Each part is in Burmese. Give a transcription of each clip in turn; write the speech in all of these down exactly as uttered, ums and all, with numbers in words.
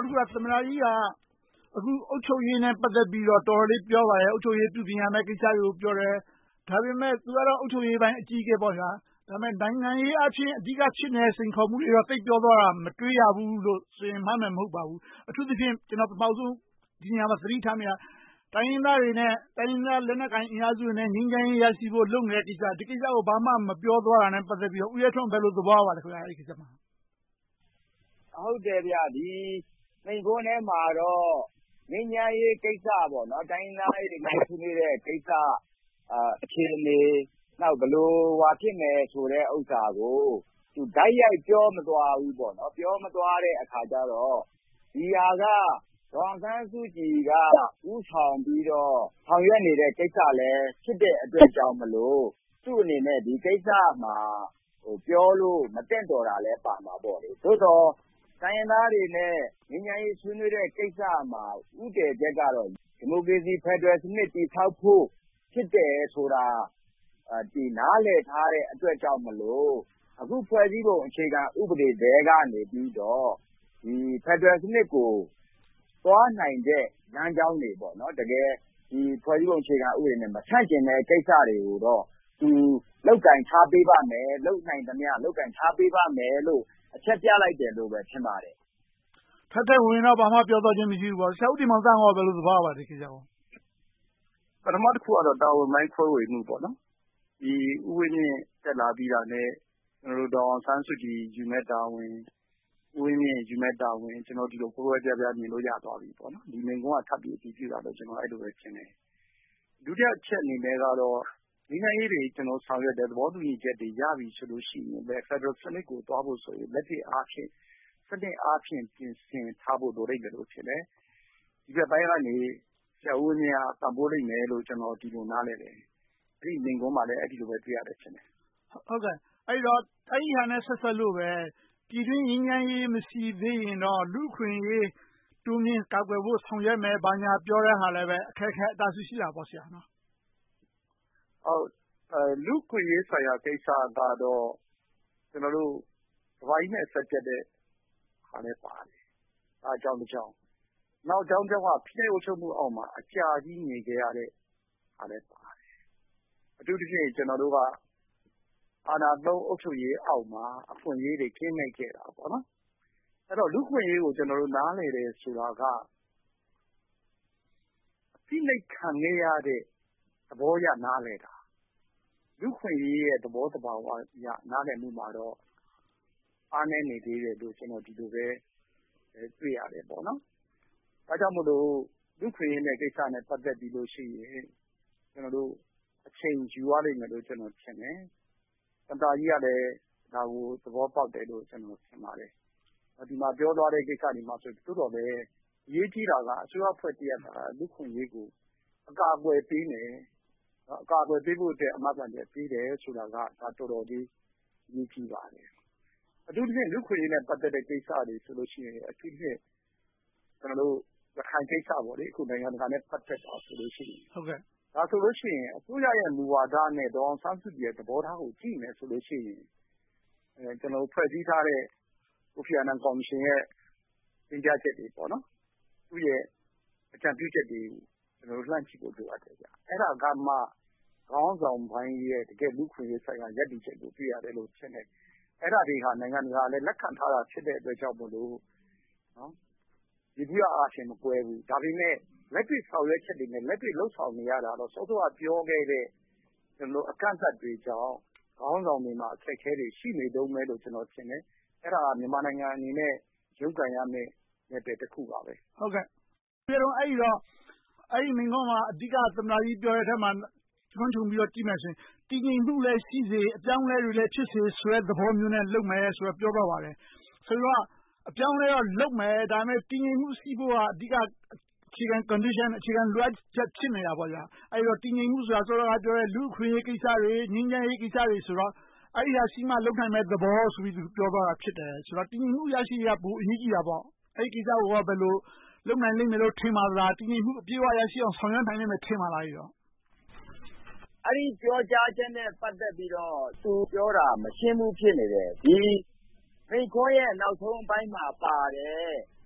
နောက်တစ်ခုကသမ္မတကြီးကအခုအုပ်ချုပ်ရေးနဲ့ပတ်သက်ပြီးတော့တော်တော်လေးပြောပါတယ်အုပ်ချုပ်ရေးပြုပြင်ရမယ့်ကိစ္စတွေကိုပြောတယ်ဒါပေမဲ့သူကတော့အုပ်ချုပ်ရေးပိုင်းအကြီးအကဲပေါ့ဗျာဒါပေမဲ့နိုင်ငံရေးအချင်းအဓိကဖြစ်နေတဲ့စိန်ခေါ်မှုတွေတော့သိပြောသွားတာမတွေ့ရဘူးလို့ဆိုရင်မှားမယ်မဟုတ်ပါဘူးအထူးသဖြင့်ကျွန်တော်ပထမဆုံးဒီနေရာမှာသတိထားမိတာတိုင်းရင်းသားတွေနဲ့တိုင်းရင်းသားလက်နက်ကိုင်အင်အားစုတွေနဲ့ငြိမ်းချမ်းရေးရရှိဖို့လုပ်နေတဲ့ကိစ္စဒီကိစ္စကိုဘာမှမပြောသွားတာနဲ့ပတ်သက်ပြီးတော့ဦးရဲထွန်းဘယ်လိုသဘောရပါလဲခင်ဗျာအဲဒီကိစ္စမှာဟုတ်တယ်ဗျဒီမိန့်ခွန်းထဲမှာတော့ငြိမ်းချမ်းရေးကိစ္စပေါ့နော်တိုင်းရင်းသားတွေနဲ့ဆွေးနွေးတဲ့ကိစ္စအာအခြေအနေနောက်ဘလို့ဟွာဖြစ်မယ်ဆိုတဲ့ဥစ္စာကိုသူဓာတ်ရိုက်ပြောမသွားဘူးပေါ့နော်ပြောမသွားတဲ့အခါကျတော့ဒီဟာကဒေါ်အောင်ဆန်းစုကြည်ကဥဆောင်ပြီးတော့ဆောင်ရွက်နေတဲ့ကိစ္စလည်းဖြစ်တဲ့အတွက်ကြောင့်မလို့သူ့အနေနဲ့ဒီကိစ္စမှာဟိုပြောလို့မတင့်တော်တာလည်းပါမှာပေါ့လေသို့တော့တိုင်းရင်းသားတွေနဲ့ငြိမ်းချမ်းရေးဆွေးနွေးတဲ့ကိစ္စမှာဥတည်ချက်ကတော့ဒီမိုကရေစီဖက်ဒရယ်စနစ်တည်ဆောက်ဖို့ဖြစ်တယ်ဆိုတာဒီနားလည်ထားတဲ့အတွက်ကြောင့်မလို့အခုဖွဲ့စည်းပုံအခြေခံဥပဒေတွေကနေပြီးတော့ဒီဖက်ဒရယ်စနစ်ကိုသွားနိုင်တဲ့လမ်းကြောင်းတွေပေါ့နော်တကယ်ဒီဖွဲ့စည်းပုံအခြေခံဥပဒေနဲ့မဆန့်ကျင်တဲ့ကိစ္စတွေကိုတော့သူလောက်ကင်ထားပေးပါမယ်လောက်နိုင်သမျှလောက်ကင်ထားပေးပါမယ်လို့အချက်ပြလိုက်တယ်လို့ပဲထင်ပါတယ်ထပ်ထပ်ဝင်တော့ဘာမှပြောတော့ခြင်းမရှိဘူးပေါ့ဆရာဦးတင်မောင်သန်းကဘယ်လိုသဘောပါလဲကိစ္စကိုပထမတစ်ခုကတော့တာဝန်ပိုင်းခွဲဝေမှုပေါ့နော်ဒီဥပဒေနဲ့တက်လာပြီးတာနဲ့ကျွန်တော်တို့ဒေါ်အောင်ဆန်းစုကြည်ယူမဲ့တာဝန်ဥပဒေနဲ့ယူမဲ့တာဝန်ကျွန်တော်ဒီလိုကိုယ်ဝဲပြပြမြင်လို့ရသွားပြီပေါ့နော်ဒီမိန့်ခွန်းကထပ်ပြီးအတည်ပြုတာတော့ကျွန်တော်အဲ့လိုပဲထင်တယ်ဒုတိယအချက်အနေနဲ့ကတော့ဒီနိုင်ငံရေးတွေကျွန်တော်ဆောင်ရွက်တဲ့သဘောတူညီချက်တွေရပြီဆိုလို့ရှိရင်ပဲ Federal စနစ်ကိုသွားဖို့ဆိုရင်လက်တွေ့အားဖြင့်စနစ်အားဖြင့်ပြင်ဆင်ထားဖို့လိုလိမ့်မယ်လို့ထင်တယ်ဒီဘက်ပိုင်းကနေဆရာဦးမြတ်ပံ့ပိုးလိမ့်မယ်လို့ကျွန်တော်ဒီလိုနားလည်တယ်အဲ့ဒီမိန့်ခွန်းမှာလည်းအဲ့ဒီလိုပဲတွေ့ရတယ်ထင်တယ်ဟုတ်ကဲ့အဲ့တော့အဲ့ဒီဟာနဲ့ဆက်ဆက်လို့ပဲပြည်တွင်းငြိမ်းချမ်းရေးမရှိသေးရင်တော့လူခွင့်ရေးတူမြင့်ကာကွယ်ဖို့ဆောင်ရွက်မယ်ဘာညာပြောတဲ့ဟာလည်းပဲအခက်အခဲအတားဆီးရှိတာပေါ့ဆရာနော်ဟုတ်အဲလူခွင့်ရေးဆိုင်ရာကိစ္စကတော့ကျွန်တော်တို့ဒီပိုင်းနဲ့ဆက်ကျက်တဲ့ဟာနဲ့ပါတယ်အားကြောင့်တစ်ကြောင်းနောက်ကြောင်းကြောင့်ကဖိနှိပ်အုပ်ချုပ်မှုအောက်မှာအကြာကြီးနေကြရတဲ့ဟာလည်းပါတယ်အထူးသဖြင့်ကျွန်တော်တို့ကအာဏာသုံးအုပ်ချုပ်ရေးအောက်မှာအခွင့်အရေးတွေကင်းမဲ့ခဲ့တာပေါ့နော်အဲ့တော့လူခွင့်ရေးကိုကျွန်တော်တို့နားလည်တယ်ဆိုတာကအဖိနှိပ်ခံရတဲ့သဘောရနားလည်တာလူခွင့်ရေးရဲ့သဘောတဘာဝရနားလည်မှုမှာတော့အားနည်းနေသေးတယ်လို့ကျွန်တော်ဒီလိုပဲတွေ့ရတယ်ပေါ့နော်ဒါကြောင့်မို့လို့လူခွင့်ရေးနဲ့ကိစ္စနဲ့ပတ်သက်ပြီးလို့ရှိရင်ကျွန်တော်တို့အချိန်ယူရလိမ့်မယ်လို့ကျွန်တော်ထင်တယ်တတာကြီးကလည်းဒါကိုသဘောပေါက်တယ်လို့ကျွန်တော်ထင်ပါတယ်ဒီမှာပြောသွားတဲ့ကိစ္စဒီမှာဆိုတော်တော်ပဲအရေးကြီးတာကအစိုးရဖွဲ့တရတာလူခွင့်ရေးကိုအကာအကွယ်ပေးမယ်အကာအကွယ်ပေးဖို့အတွက်အမှတ်တမ်းပေးတယ်ဆိုတာကဒါတော်တော်လေးအရေးကြီးပါတယ်အထူးသဖြင့်လူခွင့်ရေးနဲ့ပတ်သက်တဲ့ကိစ္စတွေဆိုလို့ရှိရင်အထူးသဖြင့်ကျွန်တော်တို့ရခိုင်ကိစ္စပေါ့လေအခုနိုင်ငံတကာနဲ့ပတ်သက်တာဆိုလို့ရှိရင်ဟုတ်ကဲ့ဒါဆိုလို့ရှိရင်အစိုးရရဲ့မူဝါဒနဲ့ဒေါ်အောင်ဆန်းစုကြည်ရဲ့သဘောထားကိုကြည့်မယ်ဆိုလို့ရှိရင်အဲကျွန်တော်ဖွဲ့စည်းထားတဲ့ကိုဖီအာနန်ကော်မရှင်ရဲ့သင်ကြားချက်တွေပေါ့နော်သူ့ရဲ့အကြံပြုချက်တွေကိုကျွန်တော်လှမ်းကြည့်ဖို့လိုအပ်တယ်ဗျအဲ့ဒါကမှခေါင်းဆောင်ပိုင်းရဲ့တကယ်လူခွင့်ရေးဆိုင်ရာရည်တည်ချက်ကိုတွေ့ရတယ်လို့ထင်တယ်အဲ့ဒါတွေဟာနိုင်ငံတကာလည်းလက်ခံထားတာဖြစ်တဲ့အတွက်ကြောင့်မို့လို့နော်ဒီပြအားဖြင့်မကွဲဘူးဒါပေမဲ့လက်တွေ့ဆောင်ရွက်ချက်တွေနဲ့လက်တွေ့လှုပ်ဆောင်နေရတာတော့စောစောကပြောခဲ့တဲ့ကျွန်တော်အကန့်အသတ်တွေကြောင့်ခေါင်းဆောင်တွေမှာအခက်အခဲတွေရှိနေတုန်းပဲလို့ကျွန်တော်ထင်တယ်အဲ့ဒါကမြန်မာနိုင်ငံအနေနဲ့ရုပ်ကံရမယ့်နယ်ပယ်တစ်ခုပါပဲဟုတ်ကဲ့ပြီးတော့အဲ့ဒီတော့အဲ့ဒီမိန့်ခွန်းမှာအဓိကသမ္မတကြီးပြောတဲ့ထဲမှာကျွမ်းကျင်ပြီးတော့ကြည့်မယ်ဆိုရင်တည်ငြိမ်မှုလည်းရှိစေအပြောင်းအလဲတွေလည်းဖြစ်စေဆိုတဲ့သဘောမျိုးနဲ့လုပ်မယ်ဆိုတော့ပြောတော့ပါတယ်ဆိုတော့အပြောင်းလဲတော့လုပ်မယ်ဒါပေမဲ့တည်ငြိမ်မှုရှိဖို့ကအဓိကအခြေခံ condition အခြေခံလိုအပ်ချက်ဖြစ်နေတာပေါ့ဗျာအဲဒီတော့တည်ငြိမ်မှုဆိုတာစောစောကပြောတဲ့လူအခွင့်အရေးကိစ္စတွေငြိမ်းချမ်းရေးကိစ္စတွေဆိုတော့အဲဒီဟာရှိမှလုပ်နိုင်မဲ့သဘောဆိုပြီးသူပြောသွားတာဖြစ်တယ်ဆိုတော့တည်ငြိမ်မှုရရှိရပိုအရေးကြီးတာပေါ့အဲဒီကိစ္စကိုဘယ်လိုလုပ်နိုင်လိမ့်မယ်လို့ထင်ပါသလားတည်ငြိမ်မှုအပြည့်အဝရရှိအောင်ဆောင်ရွက်နိုင်လိမ့်မယ်ထင်ပါလားရောအဲ့ဒီပြောကြားချက်နဲ့ပတ်သက်ပြီးတော့သူပြောတာမရှင်းဘူးဖြစ်နေတယ်ဒီမိခွန်းရဲ့နောက်ဆုံးအပိုင်းမှာပါတယ်ဒ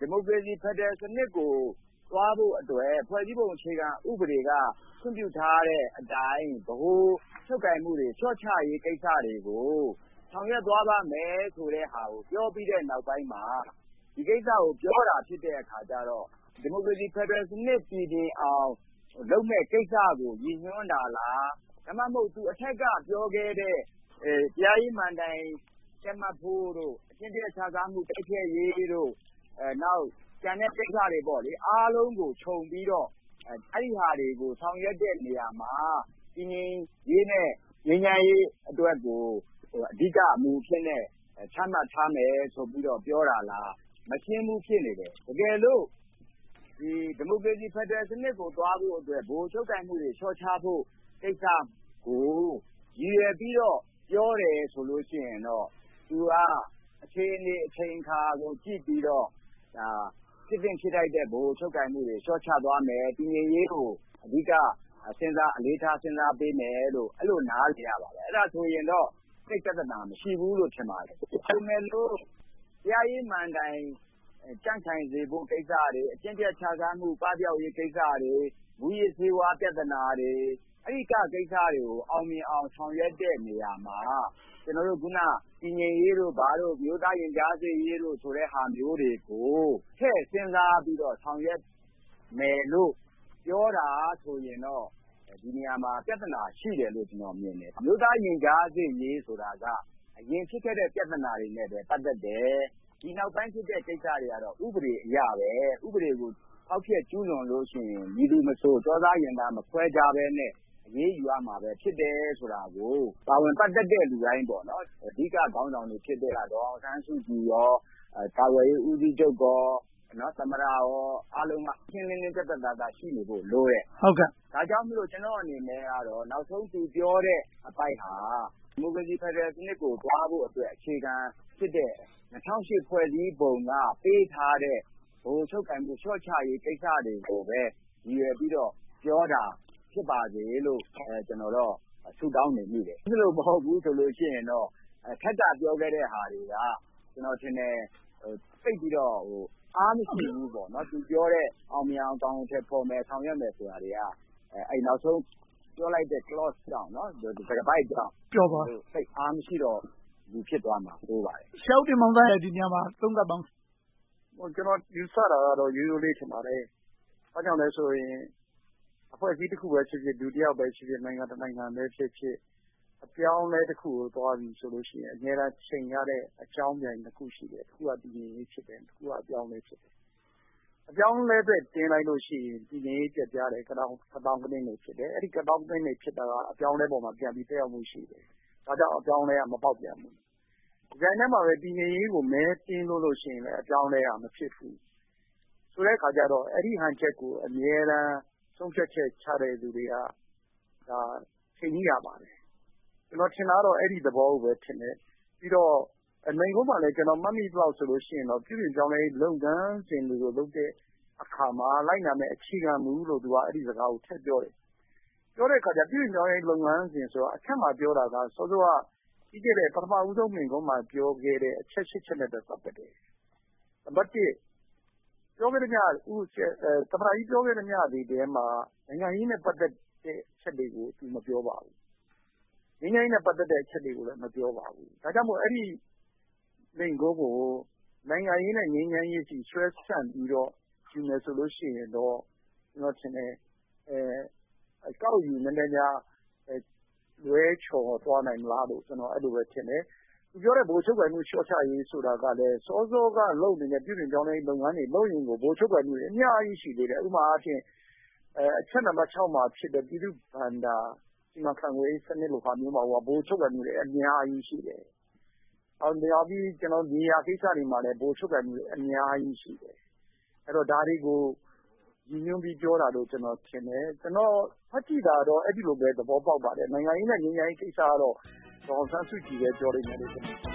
ဒီမိုကရေစီဖက်ဒရယ်စနစ်ကိုသွားဖို့အတွက်ဖွဲ့စည်းပုံအခြေခံဥပဒေကခွင့်ပြုထားတဲ့အတိုင်းဗဟိုချုပ်ကိုင်မှုတွေလျှော့ချရေးကိစ္စတွေကိုဆောင်ရွက်သွားပါမယ်ဆိုတဲ့ဟာကိုပြောပြီးတဲ့နောက်ပိုင်းမှာဒီကိစ္စကိုပြောတာဖြစ်တဲ့အခါကျတော့ဒီမိုကရေစီဖက်ဒရယ်စနစ်ပြည်ပြင်အောင်လုပ်မဲ့ကိစ္စကိုရည်ညွှန်းတာလားဒါမှမဟုတ်သူအထက်ကပြောခဲ့တဲ့တရားရေးမဏ္ဍိုင်ကျမတ်ဖို့တို့အချင်းချင်းခြားစားမှုတိုက်ဖျက်ရေးတို့အဲနောက်ကျန်တဲ့ကိစ္စတွေပေါ့လေအားလုံးကိုခြုံပြီးတော့အဲ့ဒီဟာတွေကိုဆောင်ရွက်တဲ့နေရာမှာပြင်းပြင်းရေးနဲ့ငြိမ်းချမ်းရေးအတွက်ကိုအဓိကအမူဖြစ်နေချမှတ်ထားမယ်ဆိုပြီးတော့ပြောတာလားမရှင်းဘူးဖြစ်နေတယ်တကယ်လို့ဒီဒီမိုကရေစီဖက်ဒရယ်စနစ်ကိုသွားဖို့အတွက်ဗဟိုချုပ်ကိုင်မှုတွေလျှော့ချဖို့ကိစ္စကိုရည်ရွယ်ပြီးတော့ပြောတယ်ဆိုလို့ရှိရင်တော့သူကအခြေအနေအချိန်အခါကိုကြည့်ပြီးတော့ဒါဖြစ်တင်ဖြစ်ထိုက်တဲ့ဗဟိုချုပ်ကိုင်မှုတွေလျှော့ချသွားမယ်တည်ငြိမ်ရေးကိုအဓိကစဉ်းစားအလေးထားစဉ်းစားပေးမယ်လို့အဲ့လိုနားလည်ရပါတယ်အဲ့ဒါဆိုရင်တော့စိတ်ပြဿနာမရှိဘူးလို့ထင်ပါတယ်ဒါပေမဲ့လို့တရားရေးမဏ္ဍိုင်ကြန့်ခိုင်စေဖို့ကိစ္စတွေအကျင့်ပြတ်ခြားစားမှုပပျောက်ရေးကိစ္စတွေမူရည်စေဝါပြဿနာတွေအဲ့ဒီကကိစ္စတွေကိုအောင်မြင်အောင်ဆောင်ရွက်တဲ့နေရာမှာကျွန်တော်တို့ခုနတည်ငြိမ်ရေးတို့ဘာတို့မျိုးသားရင်ကြားစေရေးတို့ဆိုတဲ့ဟာမျိုးတွေကိုထည့်စဉ်းစားပြီးတော့ဆောင်ရွက်မယ်လို့ပြောတာဆိုရင်တော့ဒီနေရာမှာပြဿနာရှိတယ်လို့ကျွန်တော်မြင်တယ်မျိုးသားရင်ကြားစေရေးဆိုတာကအရင်ဖြစ်ခဲ့တဲ့ပြဿနာတွေနဲ့ပဲပတ်သက်တယ်ဒီနောက်ပိုင်းဖြစ်တဲ့ကိစ္စတွေကတော့ဥပဒေအရပဲဥပဒေကိုဖောက်ဖျက်ကျူးလွန်လို့ရှိရင်ဒီလူမဆိုကြောသားရင်သားမခွဲကြဘဲနဲ့အရေးယူရမှာပဲဖြစ်တယ်ဆိုတာကိုပါဝင်ပတ်သက်တဲ့လူတိုင်းပေါ့နော်အဓိကခေါင်းဆောင်တွေဖြစ်တဲ့တော့ဆန်းစုကြည်ရောကာဝေးဦးစီးချုပ်ကောနော်သမရရောအားလုံးကရှင်းလင်းလင်းသက်သက်သာသာရှိနေဖို့လိုတယ်ဟုတ်ကဲ့ဒါကြောင့်မလို့ကျွန်တော်အနေနဲ့ကတော့နောက်ဆုံးသူပြောတဲ့အပိုက်ဟာဒီမိုကရေစီဖက်ဒရယ်စနစ်ကိုသွားဖို့အတွက်အခြေခံဖြစ်တဲ့၂၀၀၈ဖွဲ့စည်းပုံကပေးထားတဲ့ဗဟိုချုပ်ကိုင်မှုလျှော့ချရေးကိစ္စတွေကိုပဲရည်ရွယ်ပြီးတော့ပြောတာဖြစ်ပါစေလို့အဲကျွန်တော်တော့ဆုတောင်းနေမိတယ်ဒီလိုမဟုတ်ဘူးဆိုလို့ရှိရင်တော့ခက်တာပြောခဲ့တဲ့ဟာတွေကကျွန်တော်ထင်တယ်သိပြီးတော့ဟိုအားမရှိဘူးပေါ့နော်သူပြောတဲ့အောင်မြင်အောင်ကောင်းတဲ့ပုံမဲ့ဆောင်ရွက်မယ်ဆိုတာတွေကအဲအဲ့နောက်ဆုံးပြောလိုက်တဲ့ clause ကြောင့်နော်ဒီကပိုက်ကြောင့်ပြောပါစိတ်အားမရှိတော့ဒီဖြစ်သွားမှာဆိုပါတယ်ရှောက်တင်မောင်သားရဲ့ဒီညမှာသုံးသပ်ပေါင်းဟိုကျွန်တော်ယူဆတာကတော့ရိုးရိုးလေးထင်ပါတယ်ဘာကြောင့်လဲဆိုရင်အဖွဲ့အစည်းတစ်ခုပဲဖြစ်ဖြစ်ဒုတိယပဲဖြစ်ဖြစ်နိုင်ငံတစ်နိုင်ငံပဲဖြစ်ဖြစ်အပြောင်းလဲတစ်ခုကိုသွားပြီဆိုလို့ရှိရင်အများအားချိန်ရတဲ့အကြောင်းပြန်တစ်ခုရှိတယ်တစ်ခုကတည်ငြိမ်ရေးဖြစ်တယ်တစ်ခုကအပြောင်းလဲဖြစ်တယ်အပြောင်းလဲပဲတင်းလိုက်လို့ရှိရင်တည်ငြိမ်ရေးပြတ်ပြားတယ်ကတောင်းကတောင်းကနေနေဖြစ်တယ်အဲ့ဒီကတောင်းကနေဖြစ်တာကအပြောင်းလဲပေါ်မှာပြန်ပြီးတက်ရောက်မှုရှိတယ်ဒါကြောင့်အပြောင်းလဲကမပေါက်ပြန်ဘူးဒီတိုင်းထဲမှာပဲတည်ငြိမ်ရေးကိုမဲတင်းလို့လို့ရှိရင်လည်းအပြောင်းလဲကမဖြစ်ဘူးဆိုတဲ့အခါကျတော့အဲ့ဒီဟန်ချက်ကိုအမြဲတမ်းဆုံးဖြတ်ချက်ချတဲ့လူတွေကဒါချိန်ကြီးရပါတယ်ကျွန်တော်ထင်တာတော့အဲ့ဒီသဘောကိုပဲထင်တယ်ပြီးတော့အနေကုန်းမှာလည်းကျွန်တော်မှတ်မိတော့ဆိုလို့ရှိရင်တော့ပြည်ပြင်ကြောင်းလေးလုပ်ငန်းစဉ်တွေကိုလုပ်တဲ့အခါမှာလိုက်နာမဲ့အခြေခံမူလို့သူကအဲ့ဒီစကားကိုထည့်ပြောတယ်ပြောတဲ့အခါကျပြည်ပြင်ကြောင်းလေးလုပ်ငန်းစဉ်ဆိုတော့အထက်မှာပြောတာကစောစောကဒီကတဲ့ပထမဦးဆုံးမိန့်ခွန်းမှာပြောခဲ့တဲ့အချက်ရှစ်ချက်နဲ့ပတ်သက်တယ်နံပါတ်တစ်ပြောခဲ့တဲ့ညဦးသမ္မတကြီးပြောခဲ့တဲ့ညဒီတဲမှာနိုင်ငံရေးနဲ့ပတ်သက်တဲ့အချက်တွေကိုသူမပြောပါဘူးငြိမ်းချမ်းရေးနဲ့ပတ်သက်တဲ့အချက်တွေကိုလည်းမပြောပါဘူးဒါကြောင့်မို့အဲ့ဒီမိန့်ခွန်းကိုနိုင်ငံရေးနဲ့ငြိမ်းချမ်းရေးစီဆွဲဆန့်ပြီးတော့ယူမယ်ဆိုလို့ရှိရင်တော့ကျွန်တော်ထင်တယ်အဲအကောက်ယူနည်းနည်းများလွဲချော်သွားနိုင်မလားလို့ကျွန်တော်အဲ့လိုပဲထင်တယ်သူပြောတဲ့ဗိုလ်ချုပ်ကိုင်မှုရှော့ချရေးဆိုတာကလည်းစောစောကလုပ်နေတဲ့ပြည်ပြင်ကြောင်းလေးလုပ်ငန်းတွေလုပ်ရင်ကိုဗိုလ်ချုပ်ကိုင်မှုအများကြီးရှိသေးတယ်ဥပမာအားဖြင့်အဲအချက်နံပါတ်၆မှာဖြစ်တဲ့ပြည်သူ့ဘဏ္ဍာစီမံခန့်ခွဲရေးစနစ်လိုဟာမျိုးမှာဟိုဗိုလ်ချုပ်ကိုင်မှုတွေအများကြီးရှိတယ်အောင်တရားပြီးကျွန်တော်နေရာကိစ္စတွေမှာလည်းဗိုလ်ချုပ်ကိုင်မှုတွေအများကြီးရှိတယ်အဲ့တော့ဒါတွေကိုညီညွတ်ပြီးပြောတာလို့ကျွန်တော်ထင်တယ်ကျွန်တော်ဖတ်ကြည့်တာတော့အဲ့ဒီလိုပဲသဘောပေါက်ပါတယ်နိုင်ငံရေးနဲ့ငြိမ်းချမ်းရေးကိစ္စကတော့ဒေါ်ဆန်းစုကြည်ပဲပြောနေတယ်လို့ကျွန်တော်